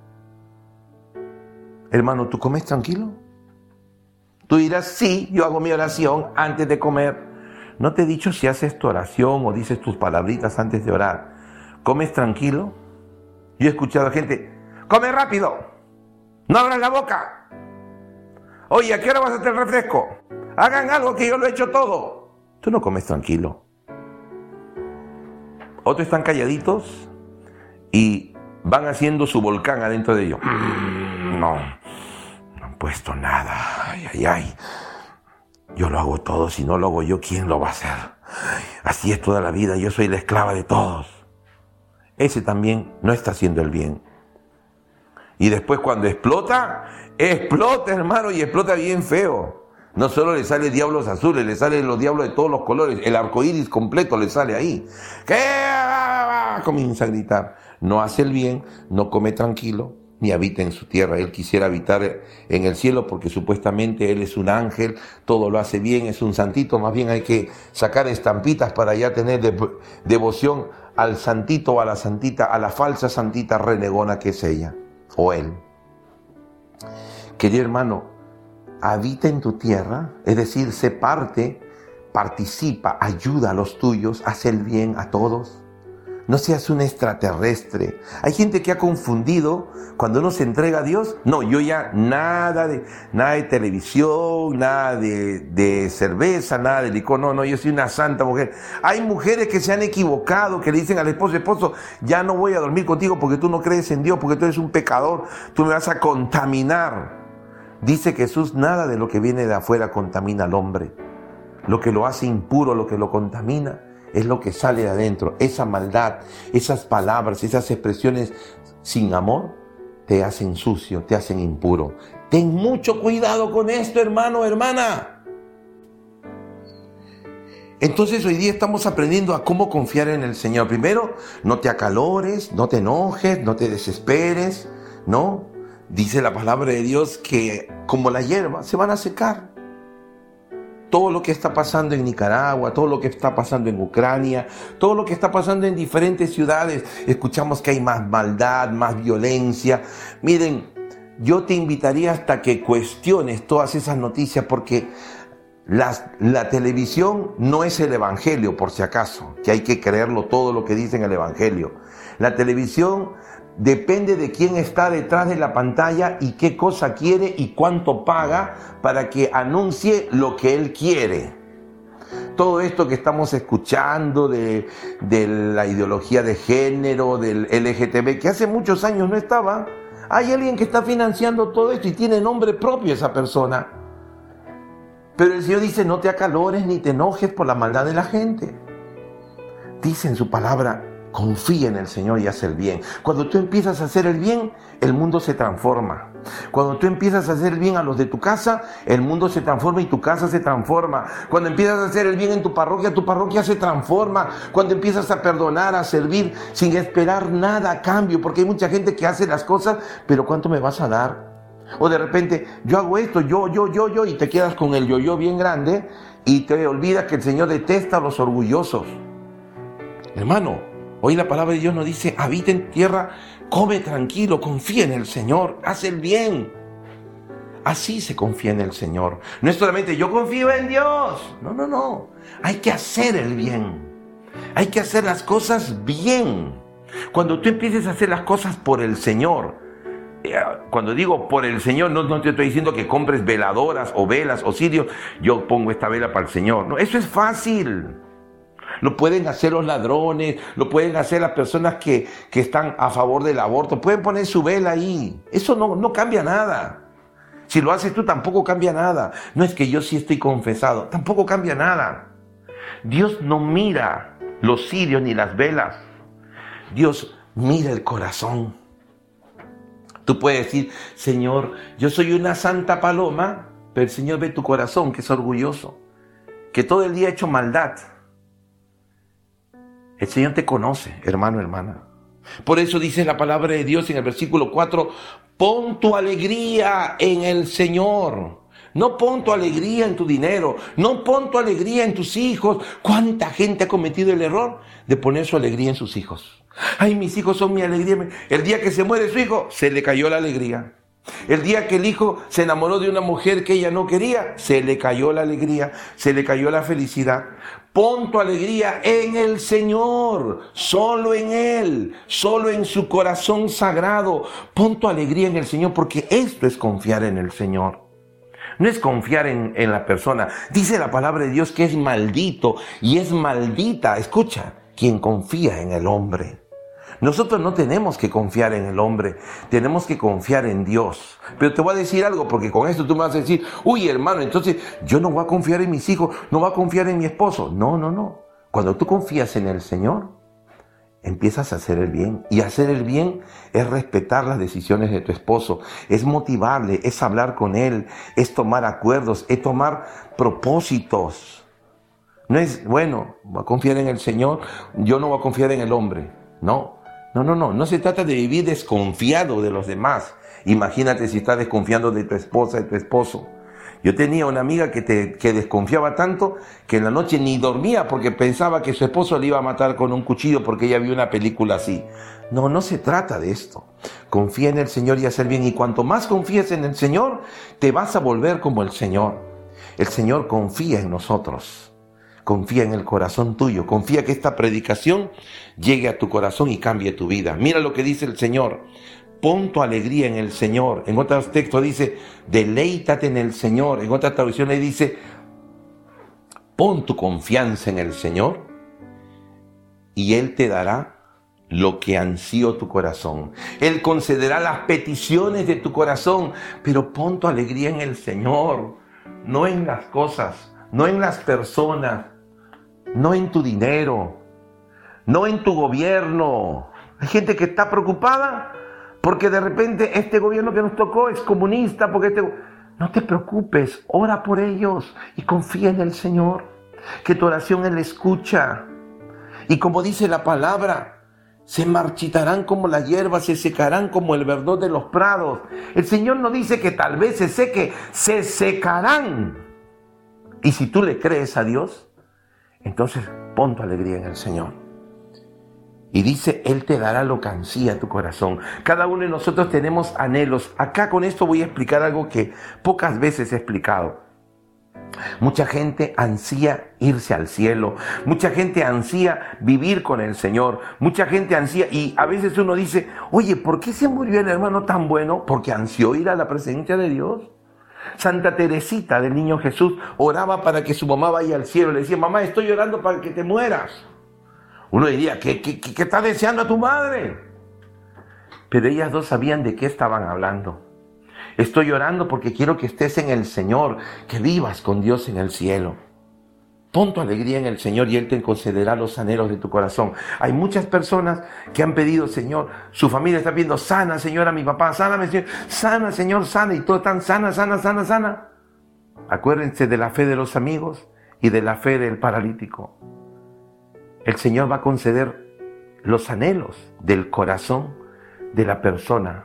Hermano, ¿tú comes tranquilo? Tú dirás, sí, yo hago mi oración antes de comer. No te he dicho si haces tu oración o dices tus palabritas antes de orar. ¿Comes tranquilo? Yo he escuchado a gente, come rápido, no abras la boca. Oye, ¿a qué hora vas a hacer el refresco? Hagan algo que yo lo he hecho todo. Tú no comes tranquilo. Otros están calladitos y van haciendo su volcán adentro de ellos. No han puesto nada. Ay. Yo lo hago todo, si no lo hago yo, ¿quién lo va a hacer? Así es toda la vida, yo soy la esclava de todos. Ese también no está haciendo el bien. Y después cuando explota, hermano, y explota bien feo. No solo le salen diablos azules, le salen los diablos de todos los colores, el arco iris completo le sale ahí. ¿Qué? Comienza a gritar. No hace el bien, no come tranquilo, ni habita en su tierra. Él quisiera habitar en el cielo porque supuestamente él es un ángel, todo lo hace bien, es un santito. Más bien hay que sacar estampitas para ya tener devoción al santito o a la santita, a la falsa santita renegona que es ella o él. Querido hermano, habita en tu tierra, es decir, sé parte, participa, ayuda a los tuyos, haz el bien a todos. No seas un extraterrestre. Hay gente que ha confundido cuando uno se entrega a Dios. No, yo ya nada de televisión, nada de cerveza, nada de licor. No, yo soy una santa mujer. Hay mujeres que se han equivocado, que le dicen al esposo, ya no voy a dormir contigo porque tú no crees en Dios, porque tú eres un pecador, tú me vas a contaminar. Dice Jesús, nada de lo que viene de afuera contamina al hombre. Lo que lo hace impuro, lo que lo contamina, es lo que sale de adentro. Esa maldad, esas palabras, esas expresiones sin amor, te hacen sucio, te hacen impuro. Ten mucho cuidado con esto, hermano, hermana. Entonces hoy día estamos aprendiendo a cómo confiar en el Señor. Primero, no te acalores, no te enojes, no te desesperes, ¿no? Dice la palabra de Dios que como la hierba se van a secar. Todo lo que está pasando en Nicaragua, todo lo que está pasando en Ucrania, todo lo que está pasando en diferentes ciudades, escuchamos que hay más maldad, más violencia. Miren, yo te invitaría hasta que cuestiones todas esas noticias, porque la televisión no es el evangelio, por si acaso, que hay que creerlo todo lo que dice en el evangelio. La televisión depende de quién está detrás de la pantalla y qué cosa quiere y cuánto paga para que anuncie lo que él quiere. Todo esto que estamos escuchando de la ideología de género, del LGTB, que hace muchos años no estaba, hay alguien que está financiando todo esto y tiene nombre propio esa persona. Pero el Señor dice, no te acalores ni te enojes por la maldad de la gente. Dice en su palabra, confía en el Señor y haz el bien. Cuando tú empiezas a hacer el bien, el mundo se transforma. Cuando tú empiezas a hacer el bien a los de tu casa, el mundo se transforma y tu casa se transforma. Cuando empiezas a hacer el bien en tu parroquia se transforma. Cuando empiezas a perdonar, a servir, sin esperar nada a cambio, porque hay mucha gente que hace las cosas, pero ¿cuánto me vas a dar? O de repente, yo hago esto, yo, y te quedas con el yo bien grande y te olvidas que el Señor detesta a los orgullosos. Hermano, hoy la palabra de Dios nos dice, habita en tierra, come tranquilo, confía en el Señor, haz el bien. Así se confía en el Señor. No es solamente yo confío en Dios. No. Hay que hacer el bien. Hay que hacer las cosas bien. Cuando tú empieces a hacer las cosas por el Señor, cuando digo por el Señor, no te estoy diciendo que compres veladoras o velas o cirios. Yo pongo esta vela para el Señor. No, eso es fácil. Lo pueden hacer los ladrones, lo pueden hacer las personas que están a favor del aborto. Pueden poner su vela ahí. Eso no cambia nada. Si lo haces tú, tampoco cambia nada. No es que yo sí estoy confesado, tampoco cambia nada. Dios no mira los cirios ni las velas. Dios mira el corazón. Tú puedes decir, Señor, yo soy una santa paloma, pero el Señor ve tu corazón, que es orgulloso, que todo el día ha hecho maldad. El Señor te conoce, hermano, hermana. Por eso dice la palabra de Dios en el versículo 4, pon tu alegría en el Señor. No pon tu alegría en tu dinero, no pon tu alegría en tus hijos. ¿Cuánta gente ha cometido el error de poner su alegría en sus hijos? Ay, mis hijos son mi alegría. El día que se muere su hijo, se le cayó la alegría. El día que el hijo se enamoró de una mujer que ella no quería, se le cayó la alegría, se le cayó la felicidad. Pon tu alegría en el Señor, solo en Él, solo en su corazón sagrado. Pon tu alegría en el Señor, porque esto es confiar en el Señor. No es confiar en la persona. Dice la palabra de Dios que es maldito y es maldita, escucha, quien confía en el hombre. Nosotros no tenemos que confiar en el hombre, tenemos que confiar en Dios. Pero te voy a decir algo, porque con esto tú me vas a decir, uy, hermano, entonces yo no voy a confiar en mis hijos, no voy a confiar en mi esposo. No. Cuando tú confías en el Señor, empiezas a hacer el bien. Y hacer el bien es respetar las decisiones de tu esposo, es motivarle, es hablar con él, es tomar acuerdos, es tomar propósitos. No es, bueno, voy a confiar en el Señor, yo no voy a confiar en el hombre. No se trata de vivir desconfiado de los demás. Imagínate si estás desconfiando de tu esposa, de tu esposo. Yo tenía una amiga que desconfiaba tanto que en la noche ni dormía porque pensaba que su esposo le iba a matar con un cuchillo porque ella vio una película así. No se trata de esto. Confía en el Señor y hacer bien. Y cuanto más confíes en el Señor, te vas a volver como el Señor. El Señor confía en nosotros. Confía en el corazón tuyo. Confía que esta predicación llegue a tu corazón y cambie tu vida. Mira lo que dice el Señor. Pon tu alegría en el Señor. En otros textos dice, deleítate en el Señor. En otras traducciones dice, pon tu confianza en el Señor y Él te dará lo que ansío tu corazón. Él concederá las peticiones de tu corazón, pero pon tu alegría en el Señor, no en las cosas, no en las personas. no en tu dinero, no en tu gobierno. Hay gente que está preocupada porque de repente este gobierno que nos tocó es comunista, No te preocupes, ora por ellos y confía en el Señor, que tu oración Él escucha. Y como dice la palabra, se marchitarán como la hierba, se secarán como el verdor de los prados. El Señor no dice que tal vez se seque, se secarán. Y si tú le crees a Dios, entonces pon tu alegría en el Señor. Y dice, Él te dará lo que ansía tu corazón. Cada uno de nosotros tenemos anhelos. Acá con esto voy a explicar algo que pocas veces he explicado. Mucha gente ansía irse al cielo. Mucha gente ansía vivir con el Señor. Mucha gente ansía, y a veces uno dice, oye, ¿por qué se murió el hermano tan bueno? Porque ansió ir a la presencia de Dios. Santa Teresita del Niño Jesús oraba para que su mamá vaya al cielo. Le decía, mamá, estoy orando para que te mueras. Uno diría, ¿qué está deseando a tu madre? Pero ellas dos sabían de qué estaban hablando. Estoy orando porque quiero que estés en el Señor, que vivas con Dios en el cielo. Pon tu alegría en el Señor y Él te concederá los anhelos de tu corazón. Hay muchas personas que han pedido, Señor, su familia está pidiendo, sana, Señor, a mi papá, sáname, Señor, sana, Señor, sana, y todos están sana. Acuérdense de la fe de los amigos y de la fe del paralítico. El Señor va a conceder los anhelos del corazón de la persona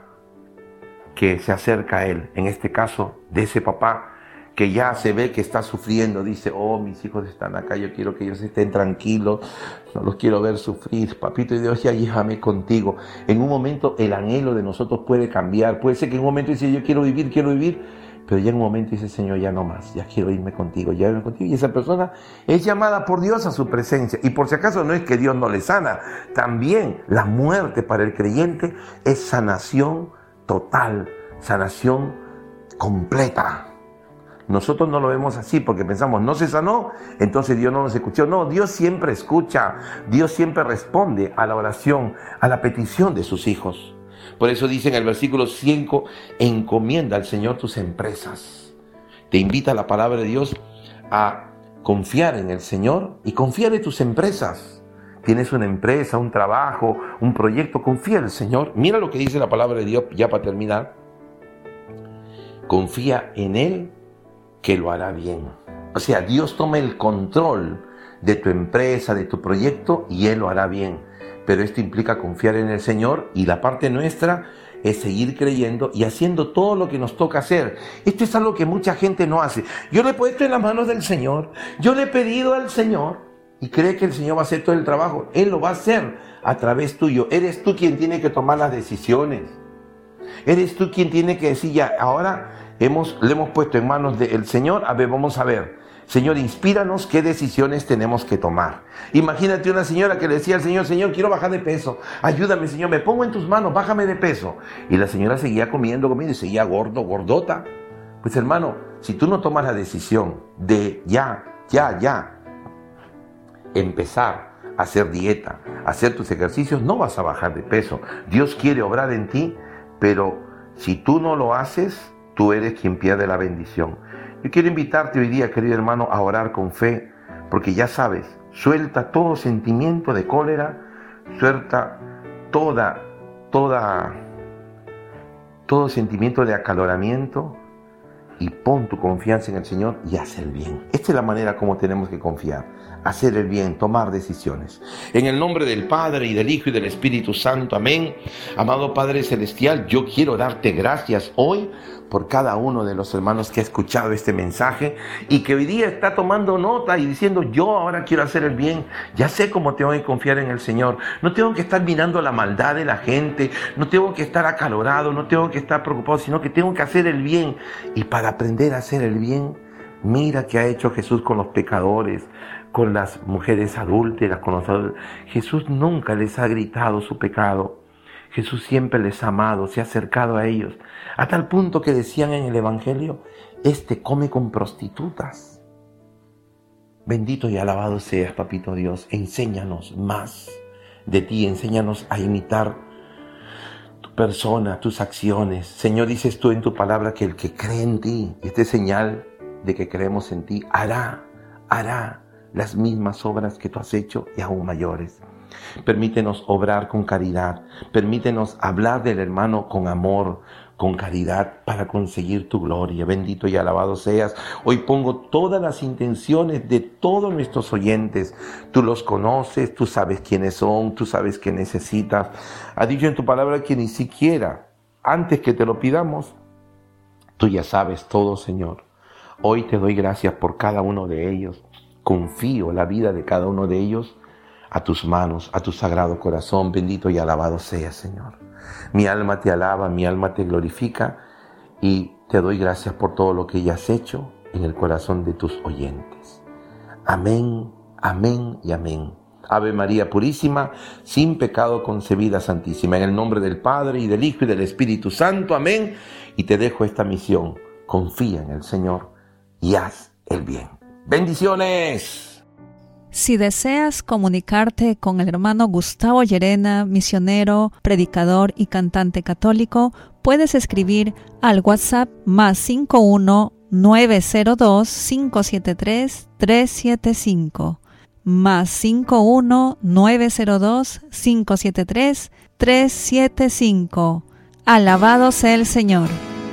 que se acerca a Él. En este caso, de ese papá que ya se ve que está sufriendo. Dice, oh, mis hijos están acá, yo quiero que ellos estén tranquilos, no los quiero ver sufrir. Papito de Dios, ya llévame contigo. En un momento el anhelo de nosotros puede cambiar. Puede ser que en un momento dice, yo quiero vivir, pero ya en un momento dice, Señor, ya no más, ya quiero irme contigo, llévame contigo. Y esa persona es llamada por Dios a su presencia. Y por si acaso no es que Dios no le sana, también la muerte para el creyente es sanación total, sanación completa. Nosotros no lo vemos así porque pensamos, no se sanó, entonces Dios no nos escuchó. No, Dios siempre escucha, Dios siempre responde a la oración, a la petición de sus hijos. Por eso dice en el versículo 5, encomienda al Señor tus empresas. Te invita la palabra de Dios a confiar en el Señor y confiar en tus empresas. Tienes una empresa, un trabajo, un proyecto, confía en el Señor. Mira lo que dice la palabra de Dios, ya para terminar. Confía en Él, que lo hará bien. O sea, Dios toma el control de tu empresa, de tu proyecto, y Él lo hará bien. Pero esto implica confiar en el Señor, y la parte nuestra es seguir creyendo y haciendo todo lo que nos toca hacer. Esto es algo que mucha gente no hace. Yo le he puesto en las manos del Señor, yo le he pedido al Señor, y cree que el Señor va a hacer todo el trabajo. Él lo va a hacer a través tuyo. Eres tú quien tiene que tomar las decisiones. Eres tú quien tiene que decir, ya, ahora le hemos puesto en manos del Señor. A ver, vamos a ver. Señor, inspíranos qué decisiones tenemos que tomar. Imagínate una señora que le decía al Señor, Señor, quiero bajar de peso. Ayúdame, Señor, me pongo en tus manos, bájame de peso. Y la señora seguía comiendo y seguía gordota. Pues hermano, si tú no tomas la decisión de ya, empezar a hacer dieta, a hacer tus ejercicios, no vas a bajar de peso. Dios quiere obrar en ti, pero si tú no lo haces, tú eres quien pierde la bendición. Yo quiero invitarte hoy día, querido hermano, a orar con fe, porque ya sabes, suelta todo sentimiento de cólera, suelta todo sentimiento de acaloramiento y pon tu confianza en el Señor y haz el bien. Esta es la manera como tenemos que confiar, hacer el bien, tomar decisiones. En el nombre del Padre y del Hijo y del Espíritu Santo, amén. Amado Padre Celestial, yo quiero darte gracias hoy por cada uno de los hermanos que ha escuchado este mensaje y que hoy día está tomando nota y diciendo, yo ahora quiero hacer el bien, ya sé cómo tengo que confiar en el Señor, no tengo que estar mirando la maldad de la gente, no tengo que estar acalorado, no tengo que estar preocupado, sino que tengo que hacer el bien. Y para aprender a hacer el bien, mira qué ha hecho Jesús con los pecadores, con las mujeres adúlteras, con los adultos. Jesús nunca les ha gritado su pecado. Jesús siempre les ha amado, se ha acercado a ellos, a tal punto que decían en el Evangelio, este come con prostitutas. Bendito y alabado seas, Papito Dios, enséñanos más de ti, enséñanos a imitar tu persona, tus acciones. Señor, dices tú en tu palabra que el que cree en ti, esta es señal de que creemos en ti, hará las mismas obras que tú has hecho y aún mayores. Permítenos obrar con caridad, permítenos hablar del hermano con amor, con caridad, para conseguir tu gloria. Bendito y alabado seas. Hoy pongo todas las intenciones de todos nuestros oyentes. Tú los conoces, tú sabes quiénes son, tú sabes qué necesitas. Has dicho en tu palabra que ni siquiera, antes que te lo pidamos, tú ya sabes todo, Señor. Hoy te doy gracias por cada uno de ellos. Confío la vida de cada uno de ellos a tus manos, a tu sagrado corazón. Bendito y alabado seas, Señor. Mi alma te alaba, mi alma te glorifica y te doy gracias por todo lo que ya has hecho en el corazón de tus oyentes. Amén, amén y amén. Ave María Purísima, sin pecado concebida, Santísima. En el nombre del Padre, y del Hijo, y del Espíritu Santo. Amén. Y te dejo esta misión. Confía en el Señor y haz el bien. ¡Bendiciones! Si deseas comunicarte con el hermano Gustavo Llerena, misionero, predicador y cantante católico, puedes escribir al WhatsApp +51 902 573 375. +51 902 573 375. Alabado sea el Señor.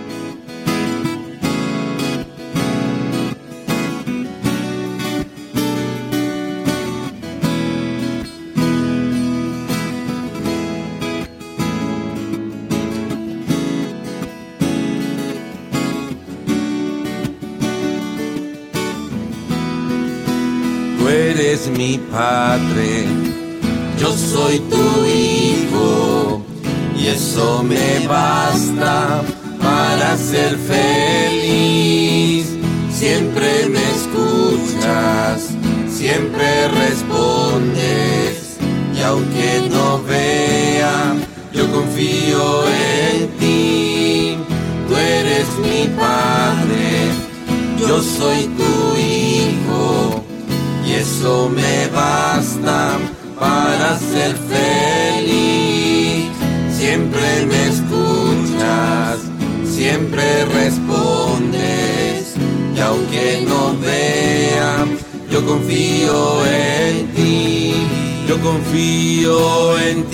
Tú eres mi Padre, yo soy tu Hijo, y eso me basta para ser feliz. Siempre me escuchas, siempre respondes, y aunque no vea, yo confío en ti. Tú eres mi Padre, yo soy tu Hijo, y eso me basta para ser feliz. Siempre me escuchas, siempre respondes, y aunque no vea, yo confío en ti, yo confío en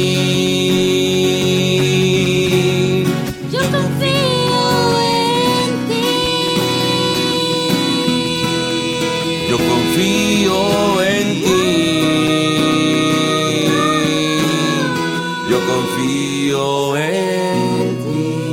ti. Yo confío en ti. Yo confío en ti. Yo confío en ti.